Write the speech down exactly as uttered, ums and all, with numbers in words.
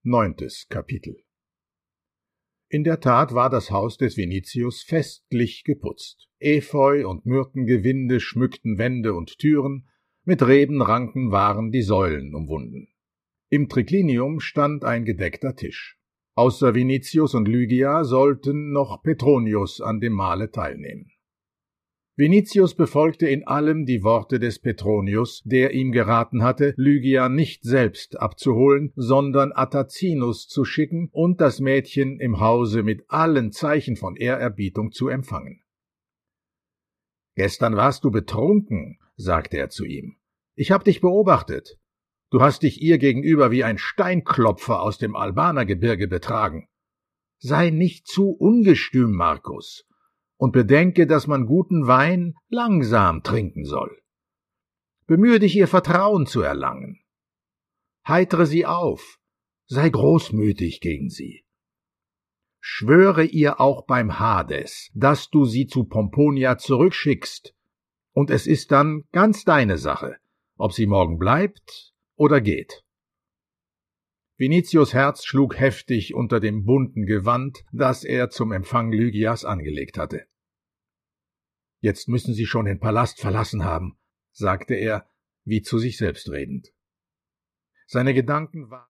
Neuntes Kapitel. In der Tat war das Haus des Vinicius festlich geputzt. Efeu und Myrtengewinde schmückten Wände und Türen, mit Rebenranken waren die Säulen umwunden. Im Triclinium stand ein gedeckter Tisch. Außer Vinicius und Lygia sollten noch Petronius an dem Mahle teilnehmen. Vinicius befolgte in allem die Worte des Petronius, der ihm geraten hatte, Lygia nicht selbst abzuholen, sondern Atacinus zu schicken und das Mädchen im Hause mit allen Zeichen von Ehrerbietung zu empfangen. »Gestern warst du betrunken«, sagte er zu ihm. »Ich hab dich beobachtet. Du hast dich ihr gegenüber wie ein Steinklopfer aus dem Albanergebirge betragen. Sei nicht zu ungestüm, Marcus, und bedenke, dass man guten Wein langsam trinken soll. Bemühe dich, ihr Vertrauen zu erlangen. Heitere sie auf, sei großmütig gegen sie. Schwöre ihr auch beim Hades, dass du sie zu Pomponia zurückschickst, und es ist dann ganz deine Sache, ob sie morgen bleibt oder geht.« Vinicius' Herz schlug heftig unter dem bunten Gewand, das er zum Empfang Lygias angelegt hatte. »Jetzt müssen sie schon den Palast verlassen haben«, sagte er, wie zu sich selbst redend. Seine Gedanken waren